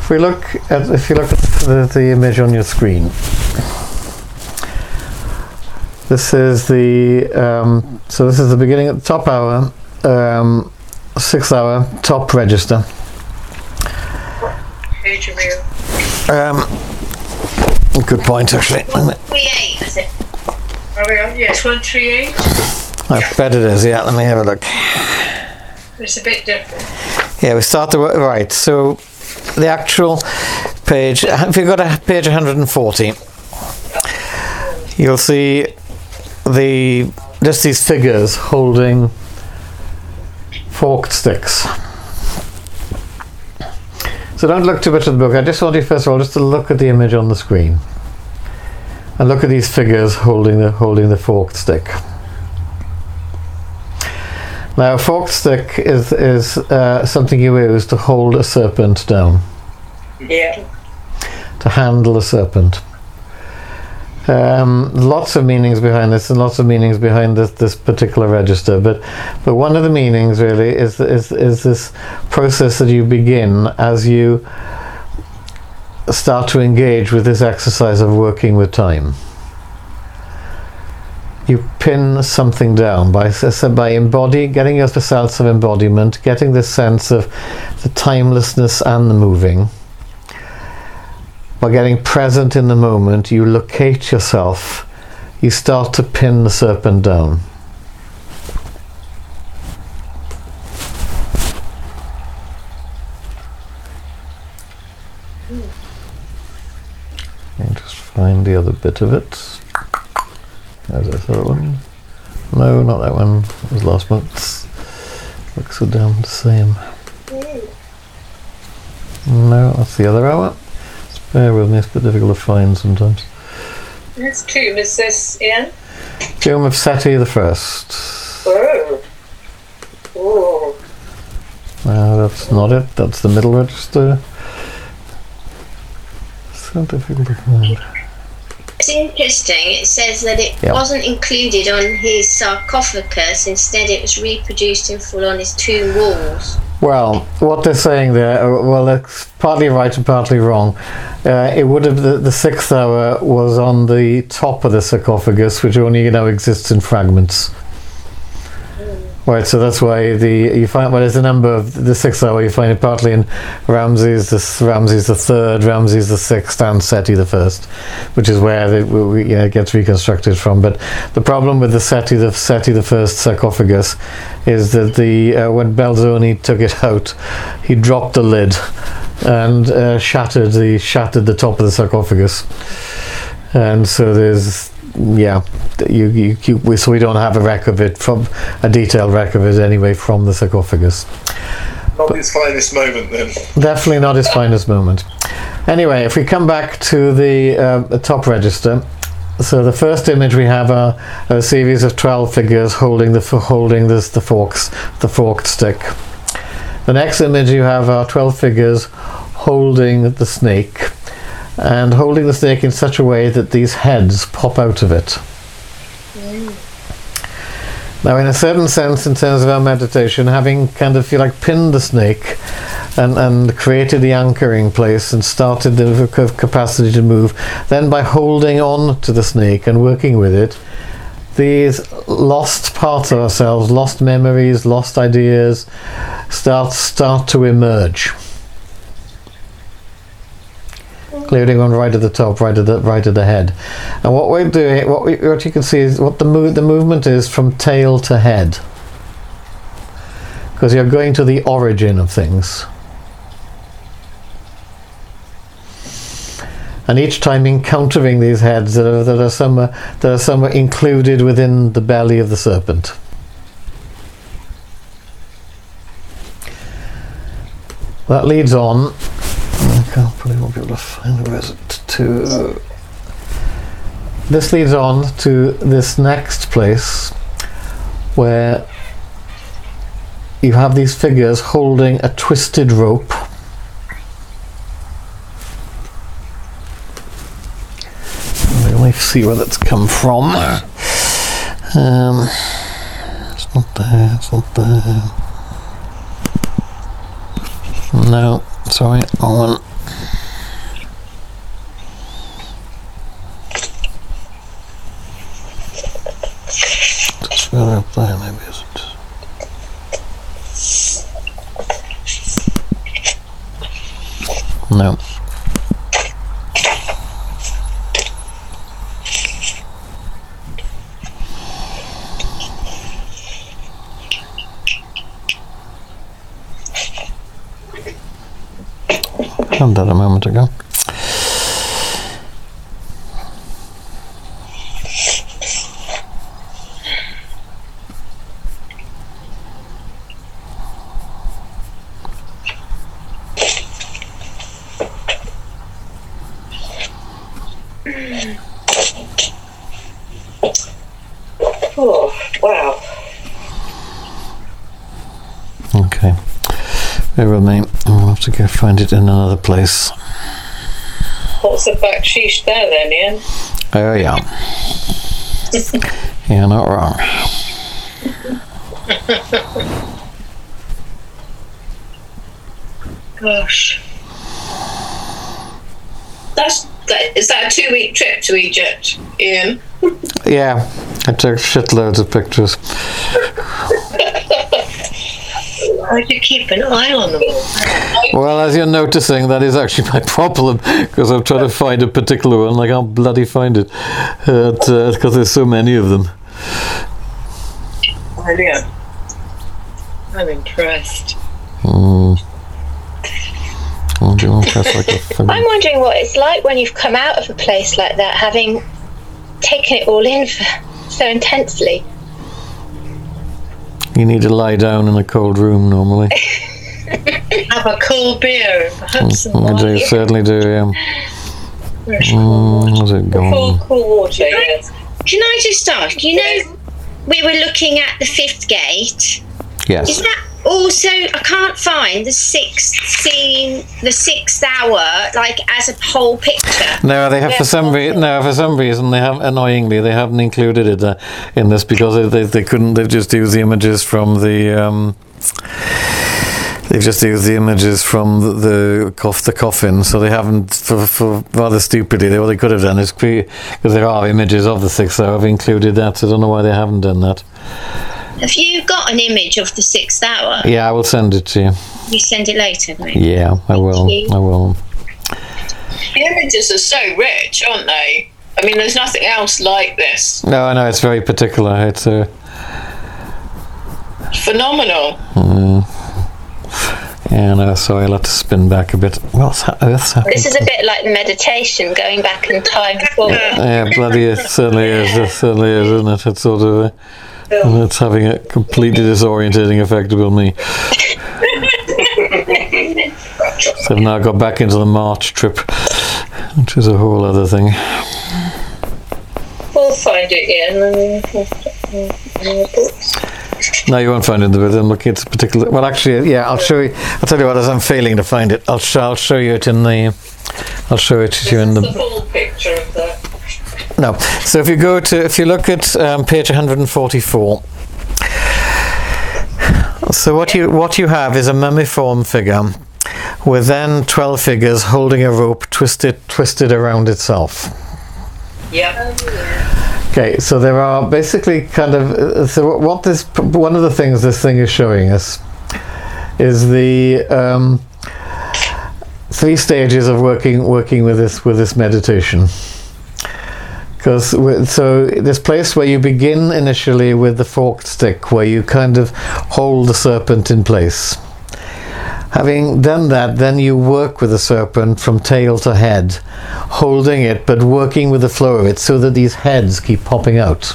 if you look at the image on your screen, this is the this is the beginning at the top hour, 6th hour top register. Good point, actually. 138, is it? Are we on? Yes, 138. I bet it is. Yeah, let me have a look. It's a bit different. Yeah, we start right. So the actual page. If you've got a page 140, you'll see just these figures holding forked sticks. So don't look too much at the book. I just want you first of all just to look at the image on the screen and look at these figures holding the forked stick. Now, a forked stick is something you use to hold a serpent down. Yeah. To handle a serpent. Lots of meanings behind this, and lots of meanings behind this particular register. But one of the meanings really is this process that you begin as you start to engage with this exercise of working with time. You pin something down by getting your sense of embodiment, getting this sense of the timelessness and the moving. By getting present in the moment, you locate yourself. You start to pin the serpent down. And just find the other bit of it. There's that other one. No, not that one. It was last month's. Looks so damn the same. No, that's the other hour. Bear with me, it's a bit difficult to find sometimes. This tomb, is this Ian? Tomb of Seti the First. Oh. Oh. That's not it, that's the middle register. So difficult to find. It's interesting, it says that it Yep. wasn't included on his sarcophagus, instead it was reproduced in full on his tomb walls. Well, what they're saying there, well, that's partly right and partly wrong. It would have the 6th hour was on the top of the sarcophagus, which only now exists in fragments. Right, so that's why you find there's a number of the 6th hour. You find it partly in Ramses the Third, Ramses the Sixth, and Seti the First, which is where it gets reconstructed from. But the problem with the Seti the First sarcophagus is that when Belzoni took it out, he dropped the lid and shattered the top of the sarcophagus, and so there's. Yeah, so we don't have a record of it, from a detailed record of it anyway, from the sarcophagus. Not his finest moment then. Definitely not his finest moment. Anyway, if we come back to the top register, so the first image we have are a series of 12 figures holding the forked stick. The next image you have are 12 figures holding the snake, and holding the snake in such a way that these heads pop out of it. Now, in a certain sense, in terms of our meditation, having kind of pinned the snake and created the anchoring place and started the capacity to move, then by holding on to the snake and working with it, these lost parts of ourselves, lost memories, lost ideas, start to emerge. Including on right at the top, right at the head. And what we're doing, what you can see is what the movement is from tail to head, because you're going to the origin of things. And each time encountering these heads that are somewhere included within the belly of the serpent. That leads on. I probably won't be able to find where is it to. This leads on to this next place where you have these figures holding a twisted rope. Let me see where that's come from. It's not there, it's not there. No, sorry, wrong one. There, maybe isn't. No. Found that a moment ago. Oh, wow. Okay. Bear with me. I'll have to go find it in another place. What's the backsheesh there then, Ian? Oh, yeah. You're not wrong. Gosh. Is that a 2-week trip to Egypt, Ian? Yeah, I took shitloads of pictures. How do you keep an eye on them all? Well, as you're noticing, that is actually my problem, because I'm trying to find a particular one, and I can't bloody find it, because there's so many of them. Brilliant. I'm impressed. Oh, do you want to press like a thing? I'm wondering what it's like when you've come out of a place like that, having taken it all in so intensely. You need to lie down in a cold room normally. Have a cold beer and perhaps some I do, wine. certainly do, yeah. Fresh How's it going? cool water, yes. Can I just ask, you know, we were looking at the 5th gate. Is Yes. that also, I can't find the 6th scene, the 6th hour, like as a whole picture. No, they have for some reason. No, for some reason they have. Annoyingly, they haven't included it in this because they couldn't. They've just used the images from the. They've just used the images from the coffin, so they haven't. For rather stupidly, what they could have done is because there are images of the 6th hour. I've included that. So I don't know why they haven't done that. Have you got an image of the 6th hour? Yeah, I will send it to you. You send it later, mate. Yeah, I will. you. I will. The images are so rich, aren't they? I mean, there's nothing else like this. No, I know it's very particular. It's Phenomenal. Yeah, no, sorry, I'll have to spin back a bit. What's happening? This is a bit like the meditation, going back in time forward. Yeah, bloody it certainly is. It certainly is, isn't it? It's sort of it's having a completely disorientating effect upon me. So I've now got back into the March trip, which is a whole other thing. We'll find it, Ian. No, you won't find it, but I'm looking at a particular. Well, actually, yeah, I'll show you. I'll tell you what. As I'm failing to find it, I'll show you it in the. I'll show it to you in The the. full picture of that. No. So if you look at page 144. So what you have is a mummiform figure, with then 12 figures holding a rope twisted around itself. Yep. Okay, so there are basically kind of one of the things this thing is showing us is the 3 stages of working with this meditation. Because so this place where you begin initially with the forked stick, where you kind of hold the serpent in place. Having done that, then you work with the serpent from tail to head, holding it but working with the flow of it so that these heads keep popping out,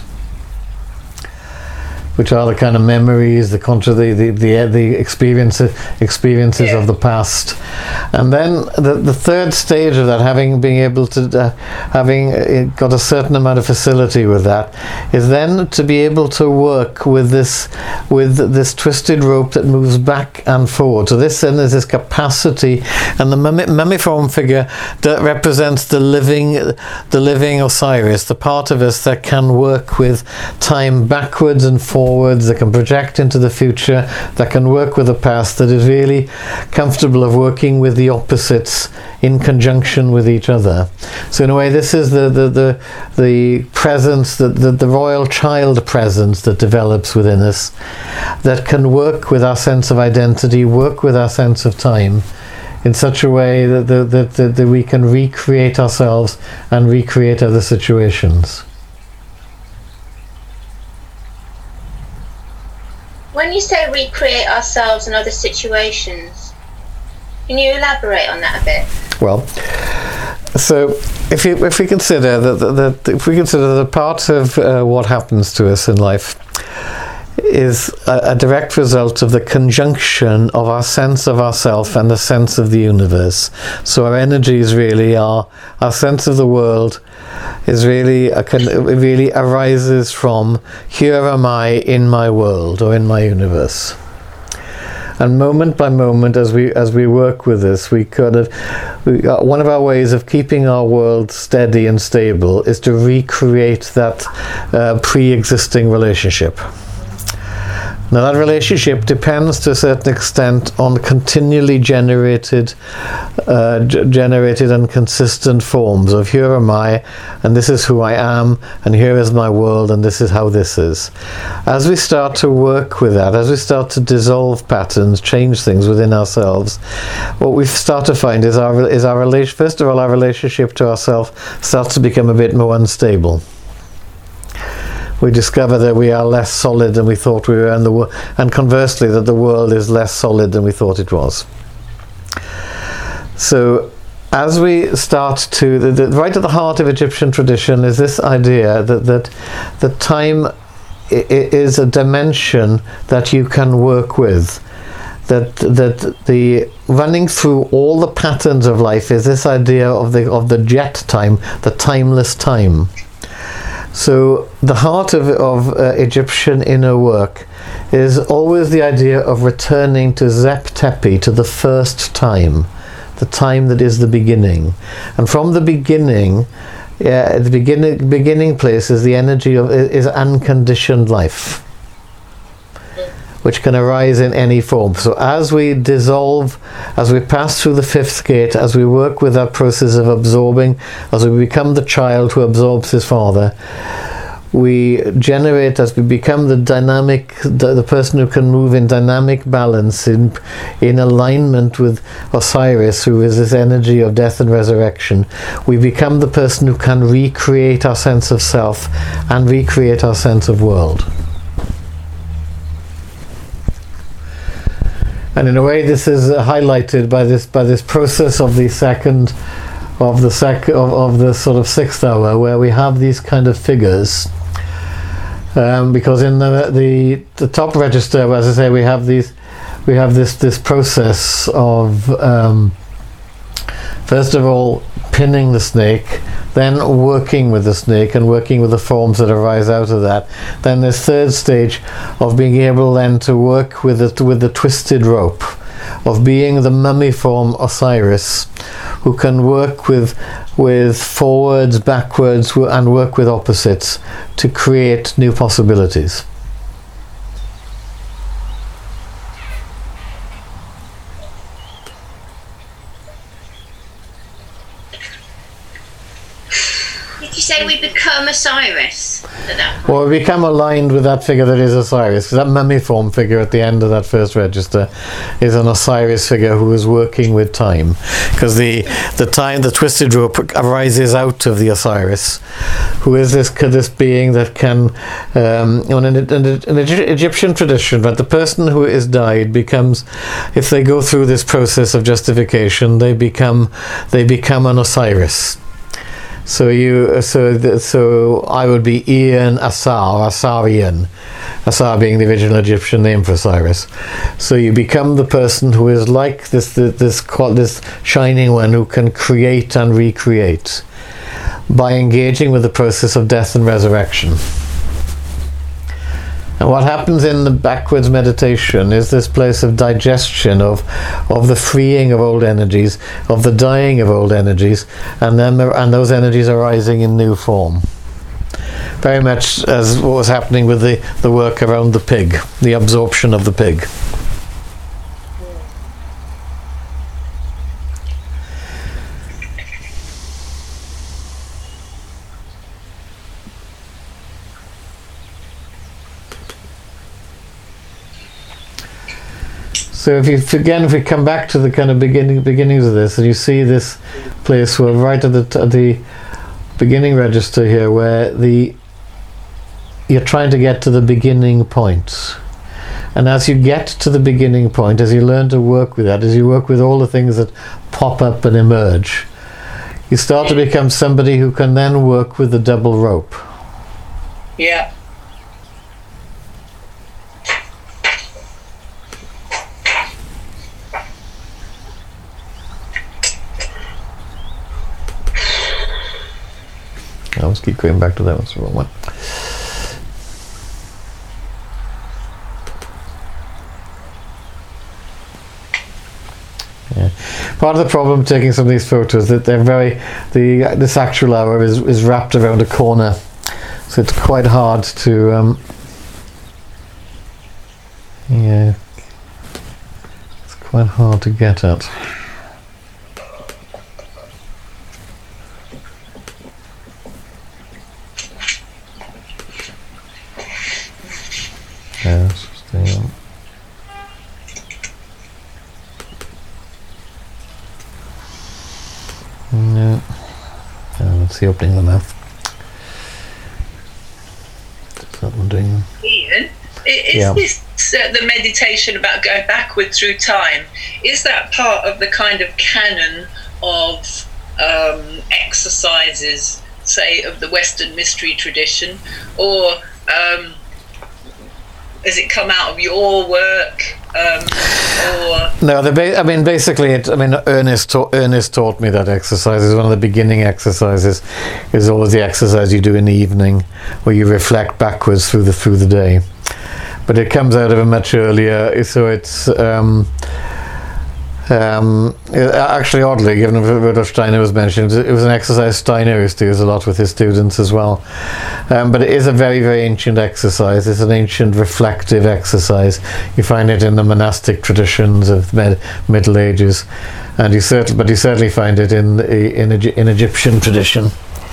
which are the kind of memories, the experiences of the past. And then the third stage of that, having got a certain amount of facility with that, is then to be able to work with this twisted rope that moves back and forward. So this then is this capacity, and the mummiform figure that represents the living Osiris, the part of us that can work with time backwards and forwards forwards, that can project into the future, that can work with the past, that is really comfortable of working with the opposites in conjunction with each other. So in a way, this is the presence, the royal child presence that develops within us, that can work with our sense of identity, work with our sense of time, in such a way that we can recreate ourselves and recreate other situations. When you say recreate ourselves in other situations, can you elaborate on that a bit? Well, so if we consider that part of what happens to us in life is a direct result of the conjunction of our sense of ourself and the sense of the universe. So our energies really are, our sense of the world is really really arises from, here am I in my world or in my universe. And moment by moment, as we work with this, one of our ways of keeping our world steady and stable is to recreate that pre-existing relationship. Now that relationship depends to a certain extent on continually generated and consistent forms of, here am I, and this is who I am, and here is my world, and this is how this is. As we start to work with that, as we start to dissolve patterns, change things within ourselves, what we start to find is our relationship to ourselves starts to become a bit more unstable. We discover that we are less solid than we thought we were, and conversely that the world is less solid than we thought it was. So as we start to, right at the heart of Egyptian tradition is this idea that time is a dimension that you can work with. That the running through all the patterns of life is this idea of the jet time, the timeless time. So the heart of Egyptian inner work is always the idea of returning to Zep Tepi, to the first time, the time that is the beginning. And from the beginning, the beginning place is the energy is unconditioned life, which can arise in any form. So as we dissolve, as we pass through the fifth gate, as we work with that process of absorbing, as we become the child who absorbs his father, we generate, as we become the person who can move in dynamic balance, in alignment with Osiris, who is this energy of death and resurrection. We become the person who can recreate our sense of self and recreate our sense of world. And in a way, this is highlighted by this process of the sort of sixth hour, where we have these kind of figures. Because in the top register, as I say, we have this process of first of all pinning the snake, then working with the snake and working with the forms that arise out of that. Then this third stage of being able then to work with the twisted rope, of being the mummy form Osiris, who can work with forwards, backwards, and work with opposites to create new possibilities. Did you say we become Osiris at that point? Well, we become aligned with that figure that is Osiris, because that mummy form figure at the end of that first register is an Osiris figure who is working with time, because the twisted rope arises out of the Osiris, who is this being that can, in Egyptian tradition, but the person who is died becomes, if they go through this process of justification, they become an Osiris. So I would be Ian Asarian, Asar being the original Egyptian name for Osiris. So you become the person who is like this shining one who can create and recreate by engaging with the process of death and resurrection. And what happens in the backwards meditation is this place of digestion of the freeing of old energies, of the dying of old energies, and those energies arising in new form. very much as what was happening with the work around the pig, the absorption of the pig. So if we come back to the kind of beginnings of this, and you see this place where right at the beginning register here, where you're trying to get to the beginning point, and as you get to the beginning point, as you learn to work with that, as you work with all the things that pop up and emerge, you start to become somebody who can then work with the double rope. Yeah. I always keep going back to that. That's the wrong one. Yeah. Part of the problem taking some of these photos that they're this actual hour is wrapped around a corner, so it's quite hard to yeah, it's quite hard to get at. Yeah, it's just no. That's the opening of the mouth. What's that one doing? Ian, is this the meditation about going backward through time? Is that part of the kind of canon of exercises, say, of the Western mystery tradition, or has it come out of your work? No, basically, Ernest taught me that exercise is one of the beginning exercises. Is always the exercise you do in the evening, where you reflect backwards through the day. But it comes out of a much earlier. So it's actually, oddly, given Rudolf Steiner was mentioned, it was an exercise Steiner used to use a lot with his students as well. But it is a very, very ancient exercise. It's an ancient reflective exercise. You find it in the monastic traditions of the Middle Ages, and you certainly find it in Egyptian tradition.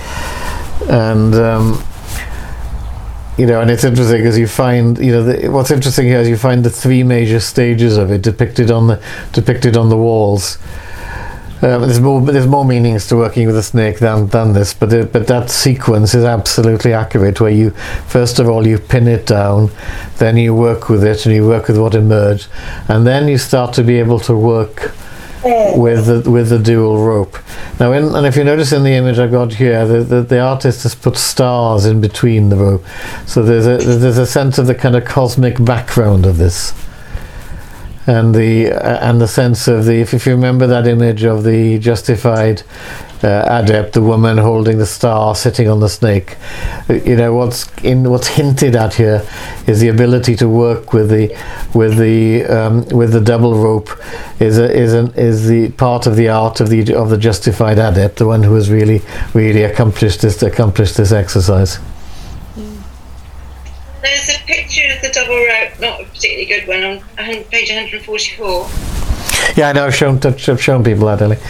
And and it's interesting because you find, what's interesting here is you find the three major stages of it depicted on the walls. There's more meanings to working with a snake than this, but that sequence is absolutely accurate. Where you first of all you pin it down, then you work with it, and you work with what emerged, and then you start to be able to work with the dual rope. Now, and if you notice in the image I got here, the artist has put stars in between the rope, so there's a sense of the kind of cosmic background of this, and the sense of if you remember that image of the justified adept, the woman holding the star sitting on the snake. What's hinted at here is the ability to work with the double rope is the part of the art of the justified adept, the one who has really accomplished this exercise. There's a picture of the double rope, not a particularly good one, on page 144. Yeah, I know. I've shown people that, Ellie.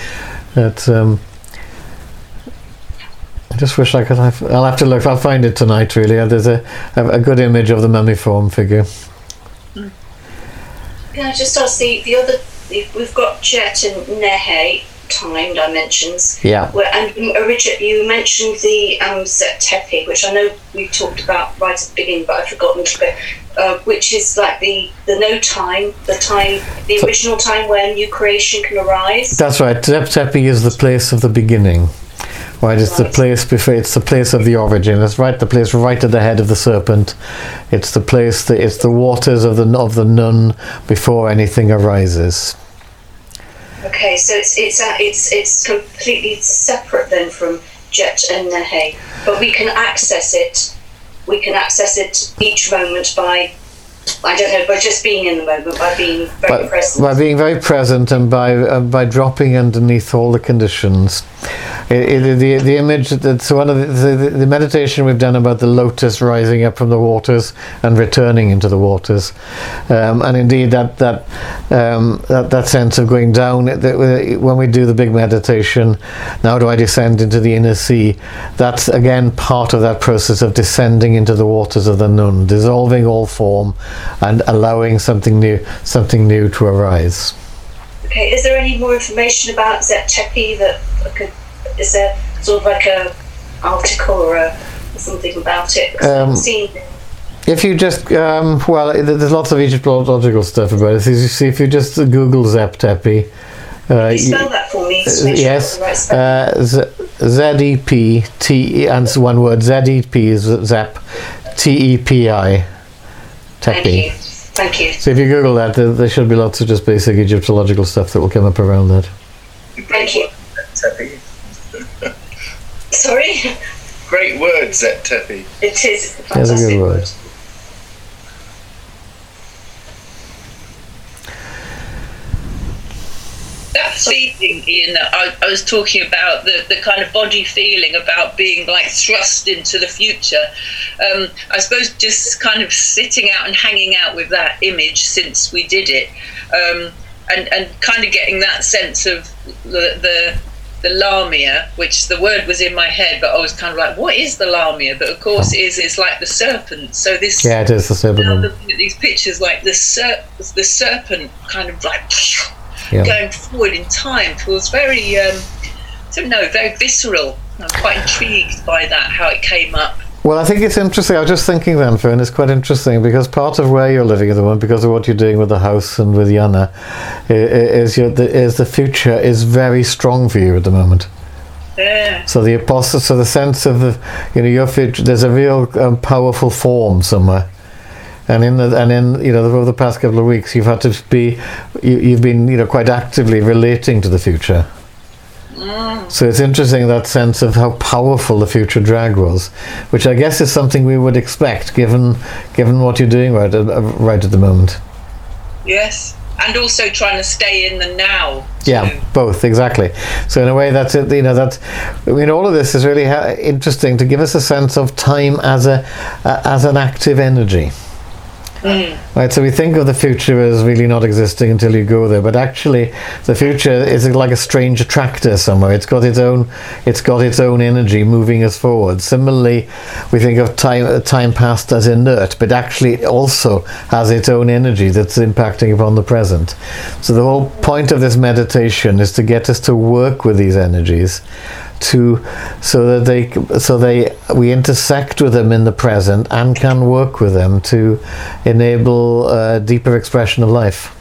I just wish I could I'll have to look. I'll find it tonight, really. There's a good image of the mummiform figure. Can I just ask the other... We've got Jet and Nehe time dimensions. Yeah. And Richard, you mentioned the Setepi, which I know we talked about right at the beginning, but I've forgotten to go. Which is like the no time, the original time where new creation can arise. That's right. Tepi is the place of the beginning. Right, it's the place before. It's the place of the origin. That's right. The place right at the head of the serpent. It's the place. It's the waters of the Nun before anything arises. Okay, so it's completely separate then from Jet and Nehe, but we can access it. We can access it each moment by I don't know, by just being in the moment, by being very present. By being very present and by dropping underneath all the conditions. The image, that's one of the meditation we've done about the lotus rising up from the waters and returning into the waters, and indeed that sense of going down. When we do the big meditation, now do I descend into the inner sea? That's again part of that process of descending into the waters of the Nun, dissolving all form and allowing something new to arise. Okay, is there any more information about Zep Tepi is there sort of like a article or something about it? If you just there's lots of Egyptological stuff about it. You see, if you just Google Zep Tepi, you spell that for me. Yes, Z-E-P-T, and it's one word. Z-E-P is Zep, T-E-P-I. Tepi. Thank you. So if you Google that, there should be lots of just basic Egyptological stuff that will come up around that. Thank you. Tepi. Sorry? Great word, Zep Tepi. It is. That's a good word. That feeling, Ian, that I was talking about, the kind of body feeling about being like thrust into the future. I suppose just kind of sitting out and hanging out with that image since we did it, and kind of getting that sense of the Lamia, which the word was in my head, but I was kind of like, what is the Lamia? But of course it's like the serpent. So this, yeah, it is the serpent. Now looking at these pictures, like the serpent kind of like going forward in time feels very, very visceral. I'm quite intrigued by that, how it came up. Well, I think it's interesting. I was just thinking then, Fern, it's quite interesting because part of where you're living at the moment, because of what you're doing with the house and with Yana, is the future is very strong for you at the moment. Yeah. So the sense of your future, there's a real powerful form somewhere. And over the past couple of weeks, you've had to you've been quite actively relating to the future. So it's interesting, that sense of how powerful the future drag was, which I guess is something we would expect given what you're doing right at the moment. Yes, and also trying to stay in the now. Yeah, both, exactly. So in a way, that's it. All of this is really interesting to give us a sense of time as an active energy. Right, so we think of the future as really not existing until you go there, but actually the future is like a strange attractor somewhere. It's got its own energy moving us forward. Similarly, we think of time past as inert, but actually it also has its own energy that's impacting upon the present. So the whole point of this meditation is to get us to work with these energies, so that we intersect with them in the present and can work with them to enable a deeper expression of life.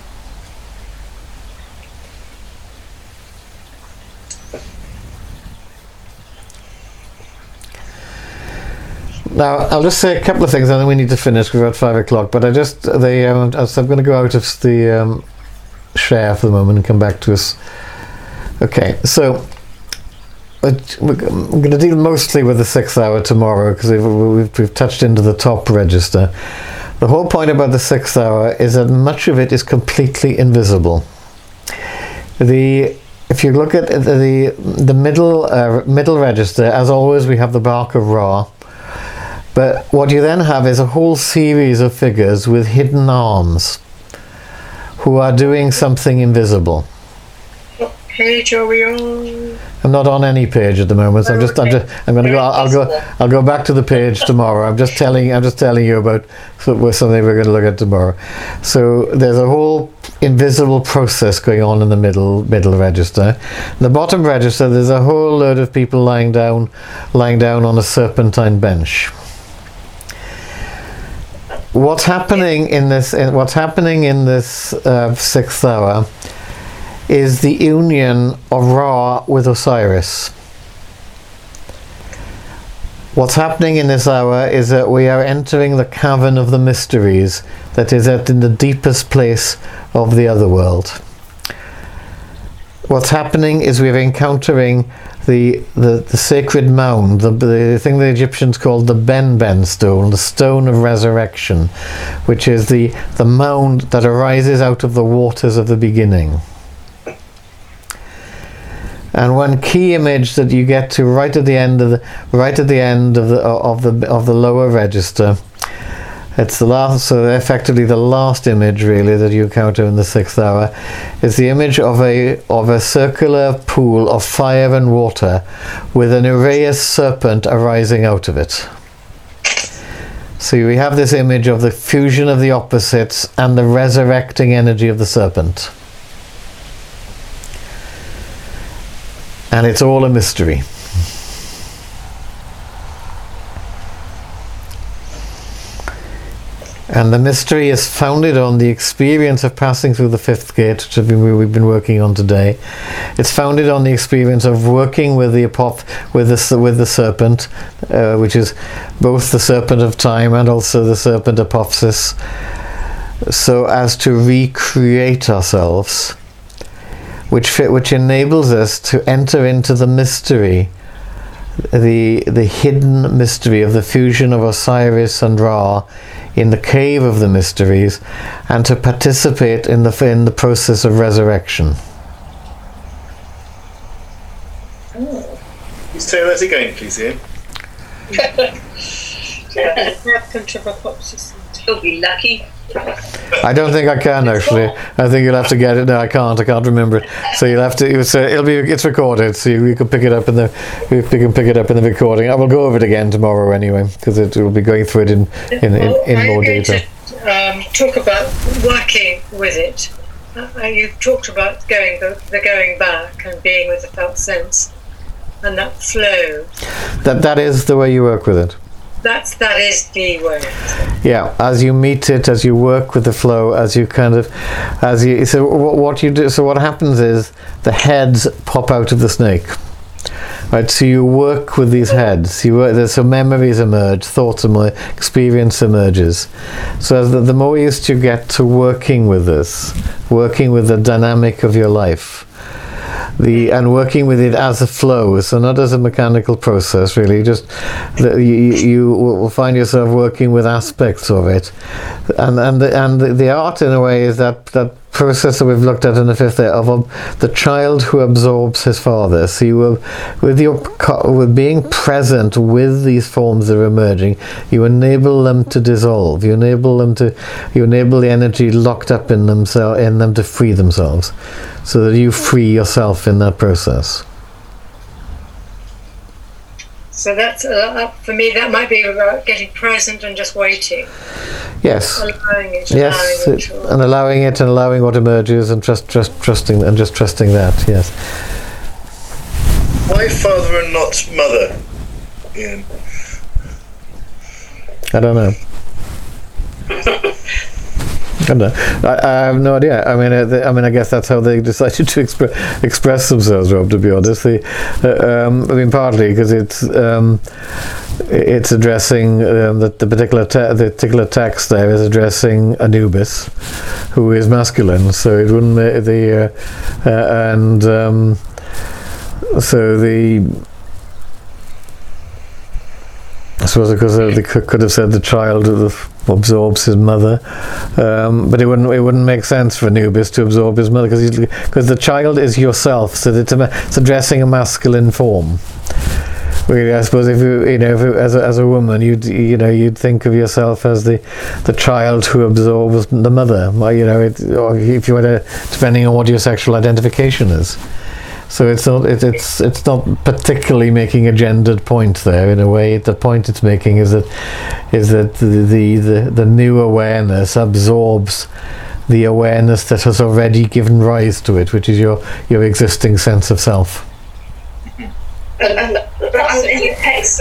Now, I'll just say a couple of things, and then we need to finish because we're at 5 o'clock. But I'm going to go out of the share for the moment and come back to us. Okay, so I'm going to deal mostly with the 6th hour tomorrow because we've touched into the top register. The whole point about the 6th hour is that much of it is completely invisible. If you look at the middle register, as always, we have the bark of Ra. But what you then have is a whole series of figures with hidden arms who are doing something invisible. What page are we on? I'm not on any page at the moment. So I'll go back to the page tomorrow. I'm just telling you about something we're going to look at tomorrow. So there's a whole invisible process going on in the middle register. In the bottom register, there's a whole load of people lying down on a serpentine bench. What's happening in this 6th hour is the union of Ra with Osiris. What's happening in this hour is that we are entering the cavern of the mysteries, that is in the deepest place of the other world. what's happening is we're encountering the sacred mound, the thing the Egyptians called the Ben stone, the stone of resurrection, which is the mound that arises out of the waters of the beginning. And one key image that you get to right at the end of the lower register, it's the last, so effectively the last image really that you encounter in the 6th hour, is the image of a circular pool of fire and water with an Uraeus serpent arising out of it. So we have this image of the fusion of the opposites and the resurrecting energy of the serpent. And it's all a mystery. And the mystery is founded on the experience of passing through the 5th gate, which we've been working on today. It's founded on the experience of working with the serpent, which is both the serpent of time and also the serpent apophysis, so as to recreate ourselves, which enables us to enter into the mystery, the hidden mystery of the fusion of Osiris and Ra in the cave of the mysteries, and to participate in the process of resurrection. Say that again, please, Ian. You'll be lucky. I don't think I can actually. I think you'll have to get it. No, I can't remember it. So you'll have to. It's recorded, so you can pick it up in the. You can pick it up in the recording. I will go over it again tomorrow anyway, because it will be going through it in more detail. Talk about working with it. You've talked about the going back and being with the felt sense, and that flow. That is the way you work with it. That is the way. Yeah, as you meet it, as you work with the flow, so what you do. So what happens is the heads pop out of the snake. Right, so you work with these heads. So memories emerge, thoughts emerge, experience emerges. So the more used you get to working with this, working with the dynamic of your life, and working with it as a flow, so not as a mechanical process, really. Just you will find yourself working with aspects of it, and the art in a way is that process that we've looked at in the 5th day of the child who absorbs his father. So you will, with being present with these forms that are emerging, you enable them to dissolve. You enable the energy locked up in them to free themselves, so that you free yourself in that process. So that's for me. That might be about getting present and just waiting. Yes. Allowing it. Allowing it and allowing what emerges, and just trusting that. Yes. Why father and not mother, Ian? I don't know. I have no idea. I mean, I guess that's how they decided to express themselves, Rob. To be honest, partly because it's addressing the particular text there is addressing Anubis, who is masculine. So it wouldn't I suppose because they could have said the child absorbs his mother, but it wouldn't make sense for Anubis to absorb his mother, because the child is yourself, so it's addressing a masculine form. Really, I suppose if as a woman, you'd think of yourself as the child who absorbs the mother. Or if you were depending on what your sexual identification is. So it's not particularly making a gendered point there. In a way, the point it's making is that the new awareness absorbs the awareness that has already given rise to it, which is your existing sense of self. In the text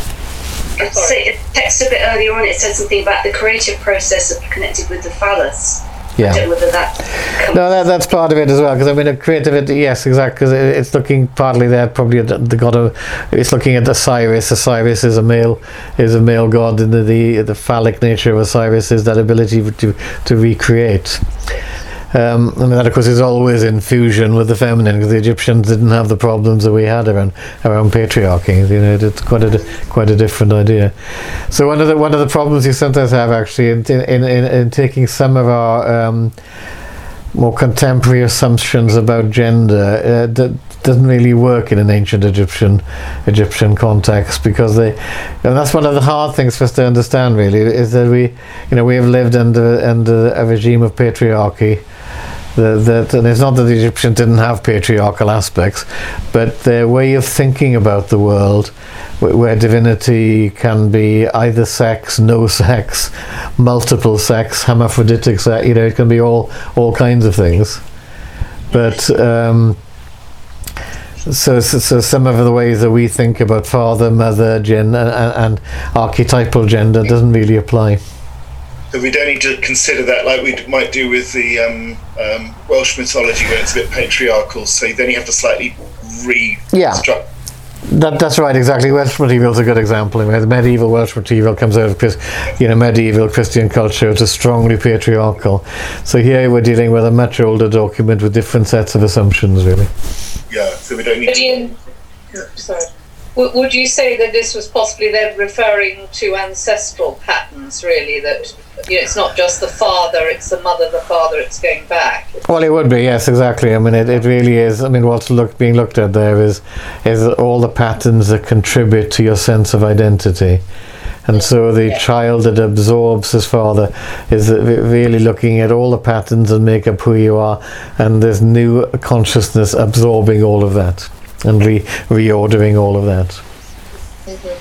a bit earlier on, it said something about the creative process of connected with the phallus. Yeah. I don't know whether that that's part of it as well, because creativity, yes, exactly, because it's looking partly there probably at the god of, it's looking at Osiris. Osiris is a male god, and the phallic nature of Osiris is that ability to recreate. And that, of course, is always in fusion with the feminine, because the Egyptians didn't have the problems that we had around patriarchy. You know, it's quite a different idea. So one of the problems you sometimes have, actually, in taking some of our more contemporary assumptions about gender, that doesn't really work in an ancient Egyptian context, because and that's one of the hard things for us to understand, really, is that we have lived under a regime of patriarchy. And it's not that the Egyptians didn't have patriarchal aspects, but their way of thinking about the world, where divinity can be either sex, no sex, multiple sex, hermaphroditic sex, it can be all kinds of things. But so some of the ways that we think about father, mother, gender, and archetypal gender doesn't really apply. So we don't need to consider that like we might do with the Welsh mythology, where it's a bit patriarchal. So then you have to slightly reconstruct. That's right, exactly. Welsh medieval is a good example. The medieval Welsh medieval comes out of medieval Christian culture. It's strongly patriarchal. So here we're dealing with a much older document with different sets of assumptions, really. Yeah, so we don't need Sorry. Would you say that this was possibly then referring to ancestral patterns, really, that it's not just the father, it's the mother, the father, it's going back? Well, it would be, yes, exactly. I mean, it really is. I mean, what's being looked at there is all the patterns that contribute to your sense of identity. And so the child that absorbs his father is really looking at all the patterns that make up who you are, and there's new consciousness absorbing all of that and reordering all of that. Mm-hmm.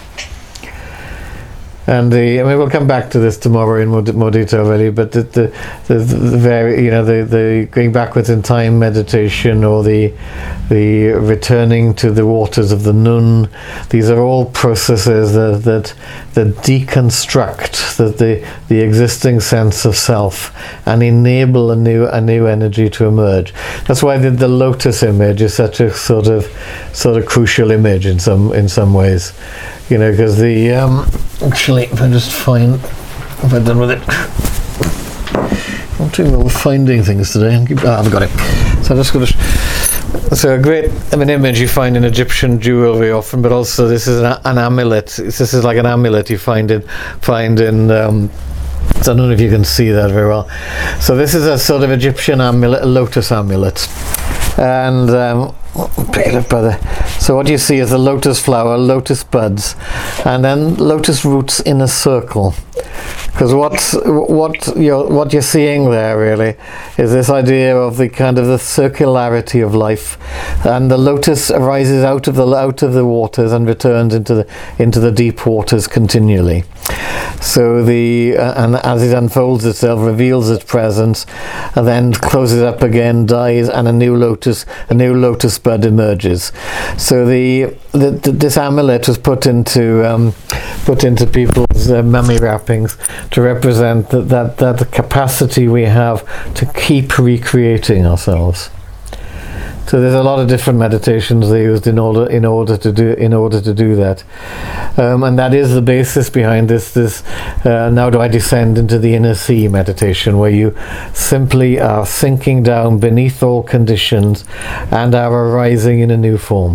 And we'll come back to this tomorrow in more detail, really. But the very, the going backwards in time meditation, or the returning to the waters of the Nun, these are all processes that deconstruct the existing sense of self and enable a new energy to emerge. That's why the lotus image is such a sort of crucial image in some ways. Because actually, if I just find, if I'm done with it, I'm doing well with finding things today. I've got it. So I'm just going to. So a great, image you find in Egyptian jewelry often, but also this is an amulet. This is like an amulet you find in. So I don't know if you can see that very well. So this is a sort of Egyptian amulet, a lotus amulet, and. Pick it up, brother. So what you see is a lotus flower, lotus buds, and then lotus roots in a circle. Because what you're seeing there really is this idea of the kind of the circularity of life, and the lotus arises out of the waters and returns into the deep waters continually. So and as it unfolds itself, reveals its presence, and then closes up again, dies, and a new lotus bud emerges. So this amulet was put into people's mummy wrappings to represent that capacity we have to keep recreating ourselves. So there's a lot of different meditations they used in order to do that, and that is the basis behind this. Now do I descend into the inner sea meditation, where you simply are sinking down beneath all conditions and are arising in a new form.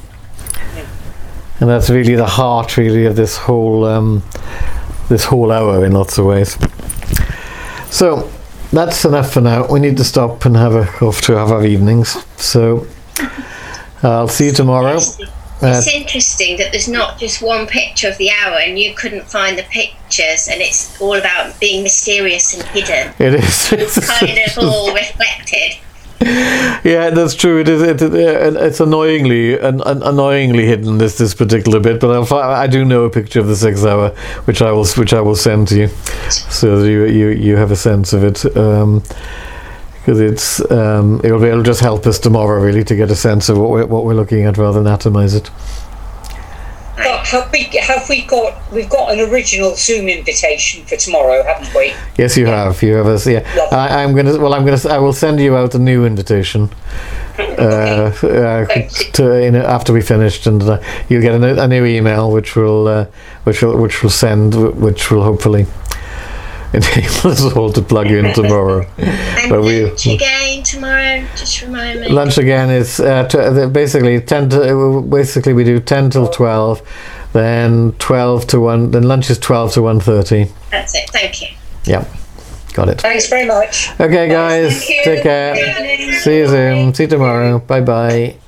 And that's really the heart, really, of this whole hour in lots of ways. So. That's enough for now. We need to stop and have our evenings. So I'll see you tomorrow. It's interesting that there's not just one picture of the hour, and you couldn't find the pictures, and it's all about being mysterious and hidden. It is. It's kind of all reflected. Yeah, that's true. It is. It's annoyingly hidden, this particular bit. But I do know a picture of the 6th hour, which I will send to you, so that you have a sense of it. Because it'll just help us tomorrow, really, to get a sense of what we're looking at, rather than atomize it. We've got an original Zoom invitation for tomorrow, haven't we? Yes, you have. You have us. Yeah. I will send you out a new invitation after we finished, and you'll get a new email which will hopefully enable us all to plug in tomorrow. And But lunch again tomorrow, just remind me. lunch again is basically 10 to, basically we do 10 till 12, then 12 to 1, then lunch is 12 to 1:30. That's it, thank you. Yeah, got it. Thanks very much. Okay, guys, Thank you. take care. Good evening. See you soon. See you tomorrow. Bye bye.